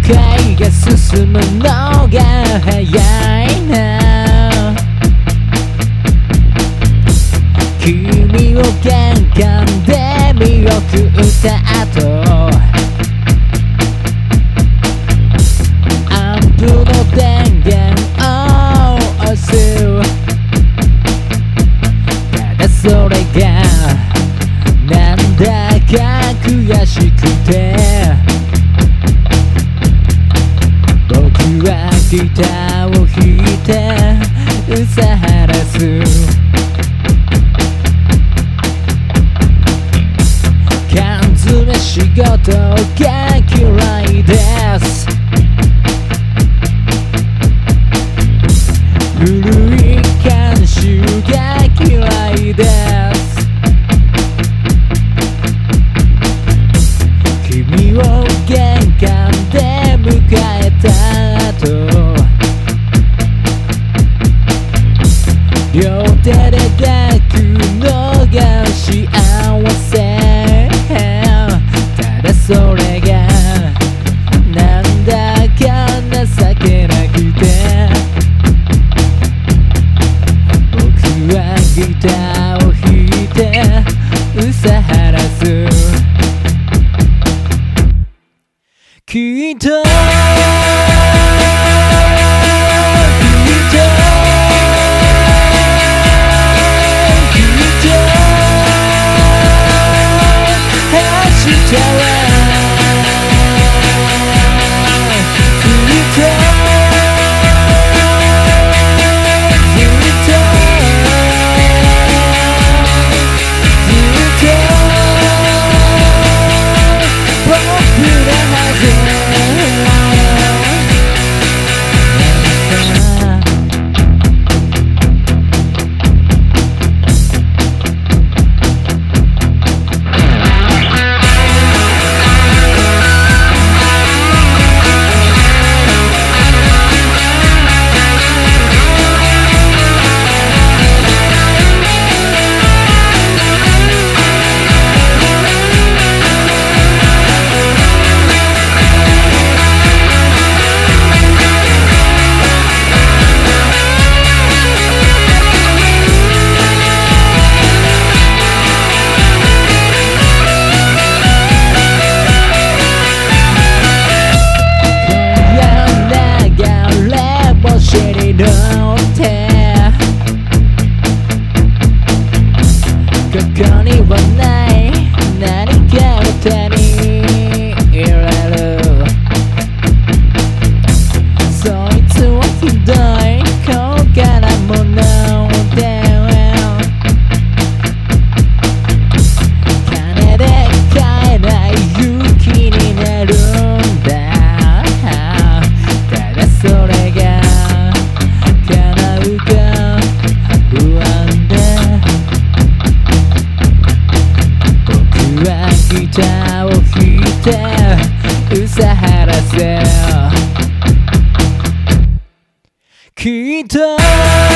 界が進むのが早いな。君を玄関で見送った後、アンプの電源を押す。ただそれがなんだか悔しくて、僕はギターを弾いてうさ晴らす。缶詰仕事が嫌いです。古い慣習が嫌いです。君を玄関で迎えた後、両手で抱くのが幸せ。ただそれがなんだか情けなくて、僕はギターを弾いてうさ晴らす。きっとここにはない何かを手に入れる。そいつはひどい高価なもので、金で買えない勇気になるんだ。ただそれが叶うか不安で、ギターを弾いてうさ晴らせ。きっと